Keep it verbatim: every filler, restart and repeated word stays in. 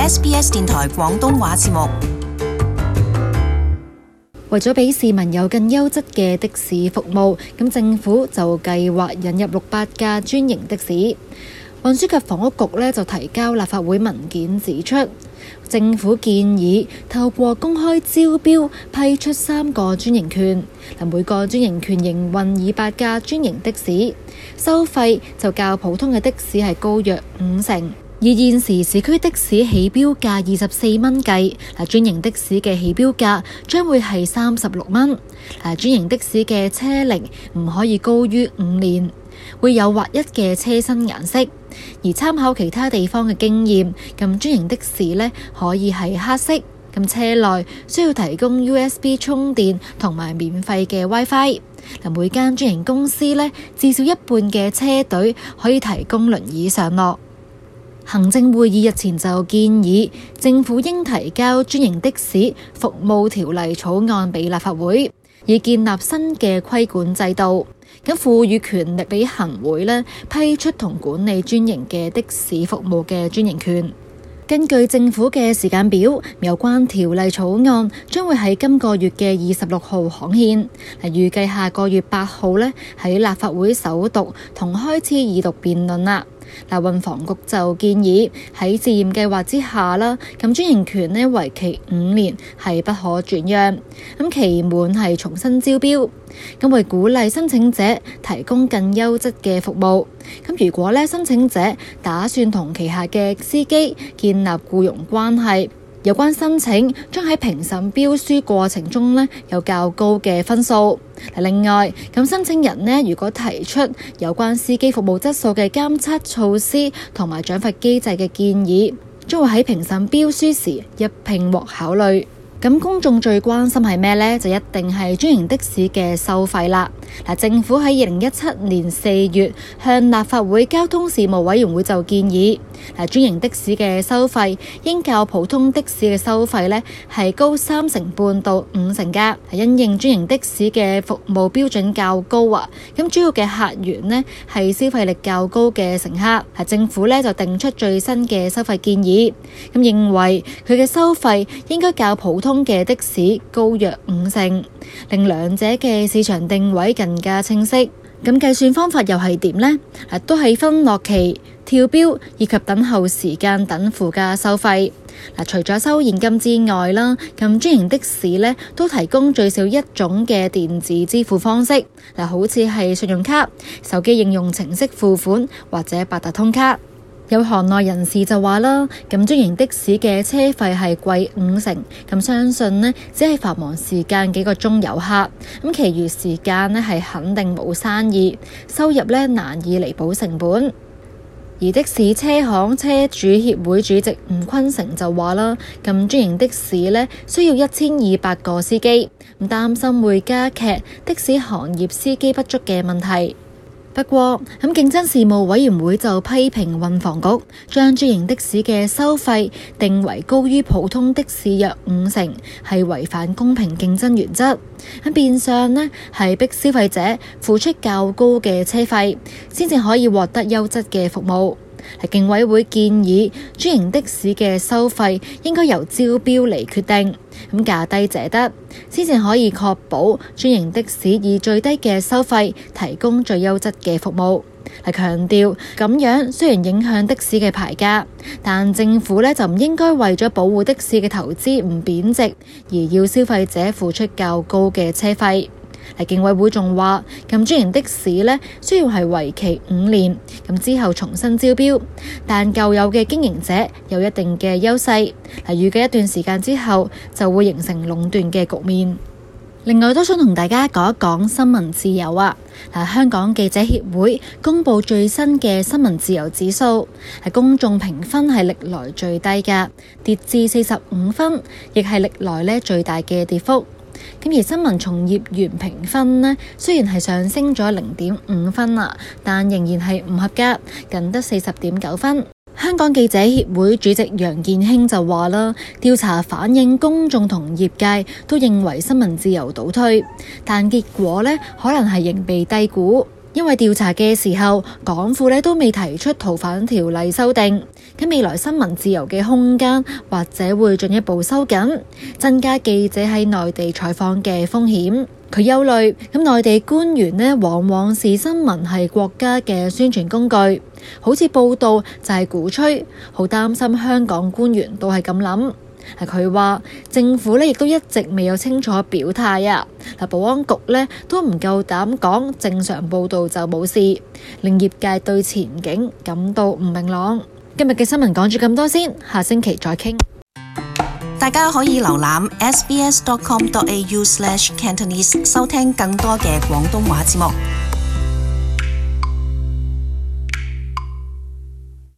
S B S 電台廣東話節目。 為咗俾市民有更優質嘅的士服務，咁政府就計劃引入六百架專營的士。運輸及房屋局呢就提交立法會文件指出，政府建議透過公開招標批出三個專營權，每個專營權營運二百架專營的士，收費就較普通嘅的士係高約五成。以現時市區的士起標價二十四蚊計，嗱專營的士嘅起標價將會係三十六蚊。嗱專營的士嘅車齡唔可以高於五年，會有劃一嘅車身顏色。而參考其他地方嘅經驗，咁專營的士呢可以係黑色，咁車內需要提供 U S B 充電同埋免費嘅 WiFi。嗱每間專營公司呢至少一半嘅車隊可以提供輪椅上落。行政會議日前就建議政府應提交專營的士服務條例草案俾立法會，以建立新嘅規管制度，咁賦予權力俾行會呢批出同管理專營嘅的士服務嘅專營權。根據政府嘅時間表，有關條例草案將會喺今個月嘅二十六號刊憲，嚟預計下個月八號呢喺立法會首讀同開始二讀辯論啦。嗱，運房局就建議喺試驗計劃之下啦，咁專營權呢為期五年係不可轉讓，咁期滿係重新招標，咁為鼓勵申請者提供更優質嘅服務。咁如果呢申請者打算同旗下嘅司機建立僱傭關係，有關申請將喺評審標書過程中呢有較高嘅分數。另外，咁申請人呢如果提出有關司機服務質素嘅監測措施同埋獎罰機制嘅建議，將會喺評審標書時一併獲考慮。咁公眾最關心係咩呢？就一定係專營的士嘅收費啦。嗱，政府喺二零一七年四月向立法會交通事務委員會就建議，嗱專營的士嘅收費應較普通的士嘅收費呢係高三成半到五成㗎。因應專營的士嘅服務標準較高啊，咁主要嘅客源呢係消費力較高嘅乘客，係政府呢就定出最新嘅收費建議，咁認為佢嘅收費應該較普通嘅的士高約五成，令兩者嘅市場定位更加清晰。咁計算方法又係點呢？嗱，都係分落期、跳標以及等候時間等附加收費。嗱，除咗收現金之外啦，咁專營的士呢都提供最少一種嘅電子支付方式，嗱，好似係信用卡、手機應用程式付款或者八達通卡。有行內人士就話啦，咁專營的士嘅車費係貴五成，咁相信呢只係繁忙時間幾個鐘有客，咁其餘時間呢係肯定冇生意，收入呢難以彌補成本。而的士車行車主協會主席吳坤成就話啦，咁專營的士呢需要一千二百個司機，咁擔心會加劇的士行業司機不足嘅問題。不過，咁競爭事務委員會就批評運房局將專營的士嘅收費定為高於普通的士約五成，係違反公平競爭原則。咁變相呢係逼消費者付出較高嘅車費，先至可以獲得優質嘅服務。競委會建議專營的士嘅收費應該由招標嚟決定，咁價低者得，先至可以確保專營的士以最低嘅收費提供最優質嘅服務。嚟強調咁樣雖然影響的士嘅牌價，但政府呢就唔應該為咗保護的士嘅投資唔貶值，而要消費者付出較高嘅車費。嚟競委會仲話，咁專營的士呢需要係為期五年，咁之後重新招標，但舊有嘅經營者有一定嘅優勢，嚟預計一段時間之後就會形成壟斷嘅局面。另外都想同大家講一講新聞自由啊！嗱，香港記者協會公布最新嘅新聞自由指數，係公眾評分係歷來最低㗎，跌至四十五分，亦係歷來呢最大嘅跌幅。咁而新聞從業員評分呢，雖然係上升咗零點五分啦，但仍然係唔合格，僅得四十點九分。香港記者協會主席楊健興就話啦，調查反映公眾同業界都認為新聞自由倒退，但結果呢可能係仍被低估，因為調查嘅時候，港府呢都未提出逃犯條例修訂， 咁未來新聞自由嘅空間或者會進一步收緊，增加記者喺內地採訪嘅風險。佢憂慮，咁內地官員呢往往視新聞係國家嘅宣傳工具，好似報道就係鼓吹，好擔心香港官員都係咁諗。係佢話政府呢亦都一直未有清楚表態啊，嗱保安局呢都唔夠膽講正常報道就冇事，令業界對前景感到唔明朗。今日嘅新聞講住咁多先，下星期再傾。 大家可以瀏覽 s b s dot com dot a u slash cantonese 收聽更多嘅廣東話節目。